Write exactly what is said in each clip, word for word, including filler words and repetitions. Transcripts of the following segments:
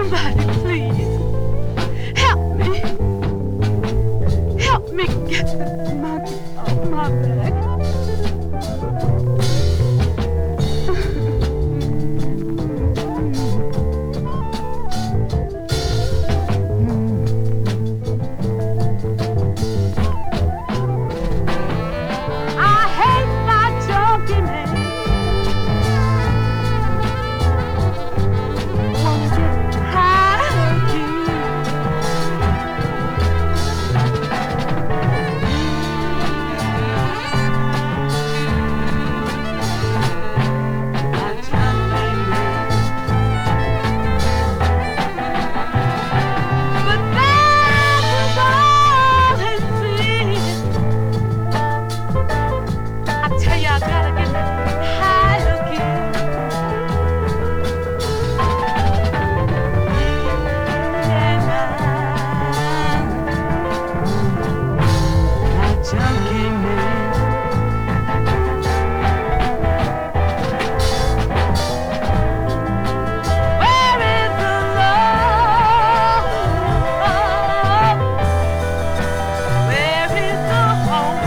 Somebody please help me. Help me get this monkey off my back. I hate my junkie man. Wanna get high again. My junkie man. But that was all his sin. I tell you, I gotta get high again. Yeah, my junkie man. Where is the love? Where is the hope?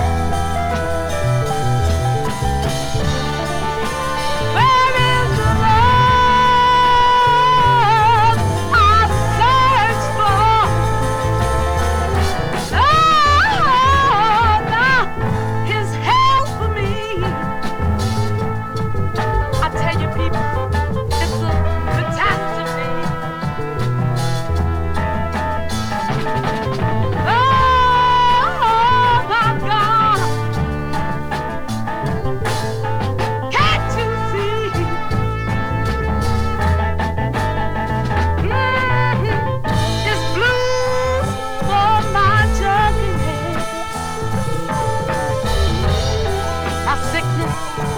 Where is the love I search for? Oh, no, his help for me. I tell you, people, it's a catastrophe. Oh, my God, can't you see? Mhm. It's blues for my junkie man. My sickness